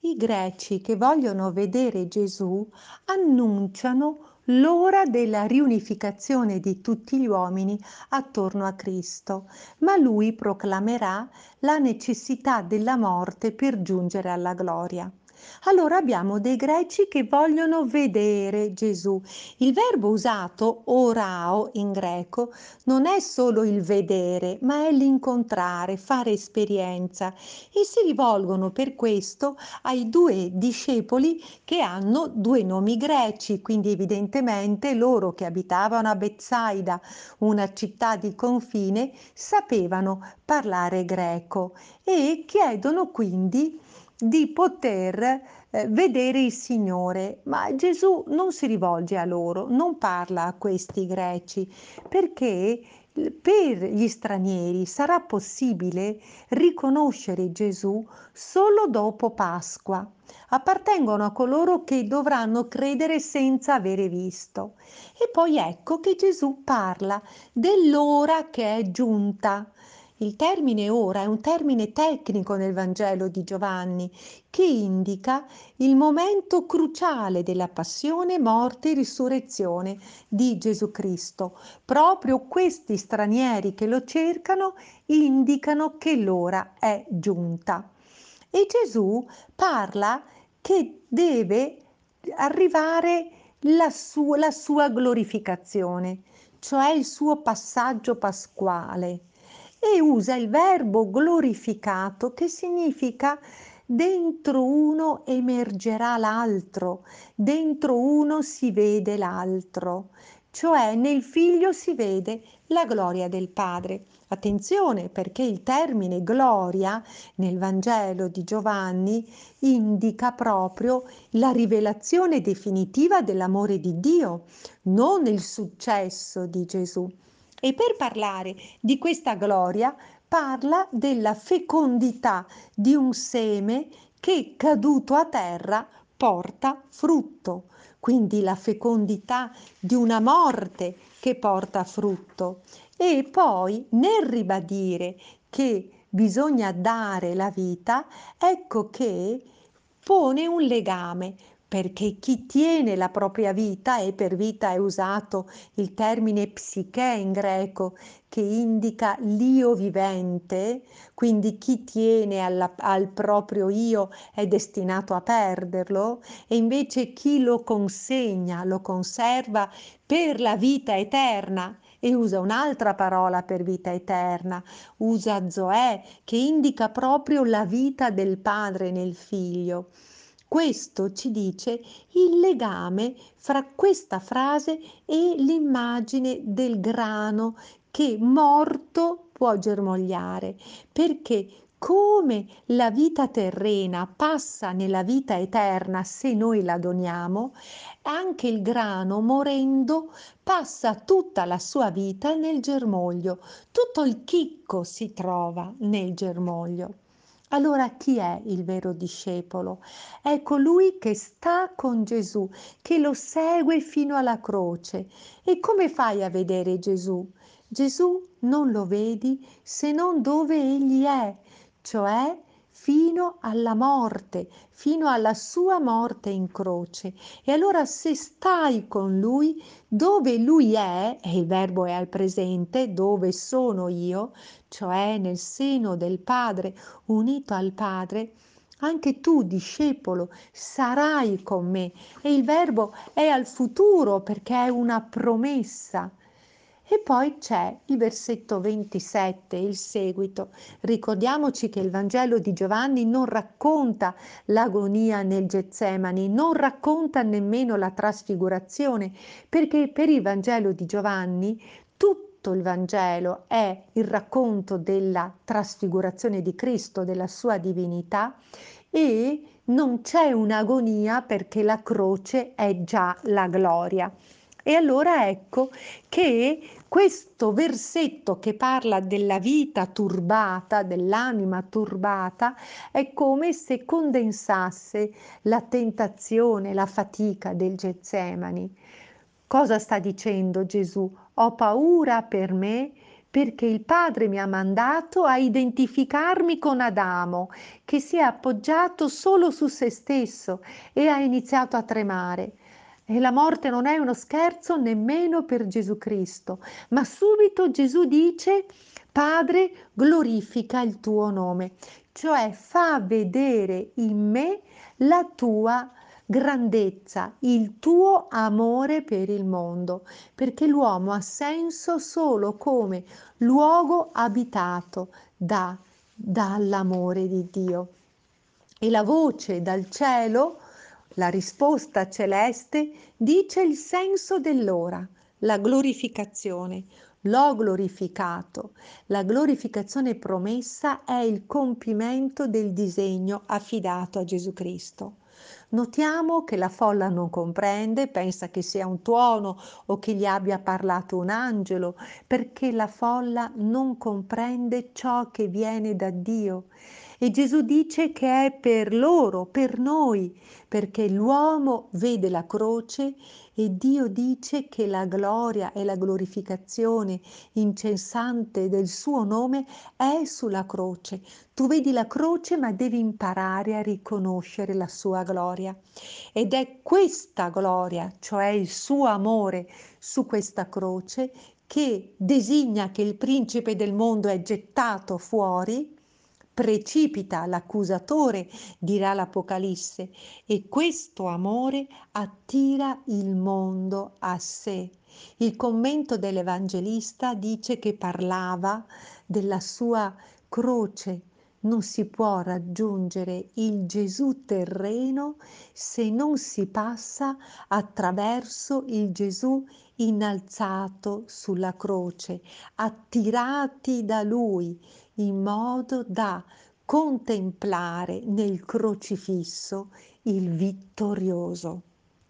I greci che vogliono vedere Gesù annunciano l'ora della riunificazione di tutti gli uomini attorno a Cristo, ma lui proclamerà la necessità della morte per giungere alla gloria. Allora abbiamo dei greci che vogliono vedere Gesù. Il verbo usato, orao, in greco, non è solo il vedere, ma è l'incontrare, fare esperienza e si rivolgono per questo ai due discepoli che hanno due nomi greci, quindi evidentemente loro che abitavano a Betsaida, una città di confine, sapevano parlare greco e chiedono quindi di poter vedere il Signore, ma Gesù non si rivolge a loro, non parla a questi greci, perché per gli stranieri sarà possibile riconoscere Gesù solo dopo Pasqua. Appartengono a coloro che dovranno credere senza avere visto. E poi ecco che Gesù parla dell'ora che è giunta. Il termine ora è un termine tecnico nel Vangelo di Giovanni che indica il momento cruciale della passione, morte e risurrezione di Gesù Cristo. Proprio questi stranieri che lo cercano indicano che l'ora è giunta. E Gesù parla che deve arrivare la sua glorificazione, cioè il suo passaggio pasquale, e usa il verbo glorificato che significa dentro uno emergerà l'altro, dentro uno si vede l'altro, cioè nel figlio si vede la gloria del Padre. Attenzione perché il termine gloria nel Vangelo di Giovanni indica proprio la rivelazione definitiva dell'amore di Dio, non il successo di Gesù. E per parlare di questa gloria parla della fecondità di un seme che caduto a terra porta frutto, quindi la fecondità di una morte che porta frutto. E poi nel ribadire che bisogna dare la vita, ecco che pone un legame, perché chi tiene la propria vita, e per vita è usato il termine psiche in greco, che indica l'io vivente, quindi chi tiene al proprio io è destinato a perderlo, e invece chi lo consegna, lo conserva per la vita eterna, e usa un'altra parola per vita eterna, usa Zoè, che indica proprio la vita del padre nel figlio. Questo ci dice il legame fra questa frase e l'immagine del grano che morto può germogliare, perché come la vita terrena passa nella vita eterna se noi la doniamo, anche il grano morendo passa tutta la sua vita nel germoglio, tutto il chicco si trova nel germoglio. Allora chi è il vero discepolo? È colui che sta con Gesù, che lo segue fino alla croce. E come fai a vedere Gesù? Gesù non lo vedi se non dove egli è, cioè fino alla morte, fino alla sua morte in croce. E allora se stai con lui, dove lui è, e il verbo è al presente, dove sono io, cioè nel seno del Padre, unito al Padre, anche tu, discepolo, sarai con me. E il verbo è al futuro perché è una promessa. E poi c'è il versetto 27, il seguito. Ricordiamoci che il Vangelo di Giovanni non racconta l'agonia nel Getsemani, non racconta nemmeno la trasfigurazione, perché per il Vangelo di Giovanni tutto il Vangelo è il racconto della trasfigurazione di Cristo, della sua divinità, e non c'è un'agonia perché la croce è già la gloria. E allora ecco che questo versetto che parla della vita turbata, dell'anima turbata, è come se condensasse la tentazione, la fatica del Getsemani. Cosa sta dicendo Gesù? Ho paura per me perché il Padre mi ha mandato a identificarmi con Adamo, che si è appoggiato solo su se stesso e ha iniziato a tremare. E la morte non è uno scherzo nemmeno per Gesù Cristo, ma subito Gesù dice: Padre, glorifica il tuo nome, cioè fa vedere in me la tua grandezza, il tuo amore per il mondo, perché l'uomo ha senso solo come luogo abitato dall'amore di Dio. E la voce dal cielo, la risposta celeste, dice il senso dell'ora, la glorificazione. L'ho glorificato. La glorificazione promessa è il compimento del disegno affidato a Gesù Cristo. Notiamo che la folla non comprende, pensa che sia un tuono o che gli abbia parlato un angelo, perché la folla non comprende ciò che viene da Dio. E Gesù dice che è per loro, per noi, perché l'uomo vede la croce e Dio dice che la gloria e la glorificazione incessante del suo nome è sulla croce. Tu vedi la croce, ma devi imparare a riconoscere la sua gloria. Ed è questa gloria, cioè il suo amore su questa croce, che designa che il principe del mondo è gettato fuori, precipita l'accusatore, dirà l'Apocalisse, e questo amore attira il mondo a sé. Il commento dell'Evangelista dice che parlava della sua croce. Non si può raggiungere il Gesù terreno se non si passa attraverso il Gesù innalzato sulla croce, attirati da Lui in modo da contemplare nel crocifisso il vittorioso.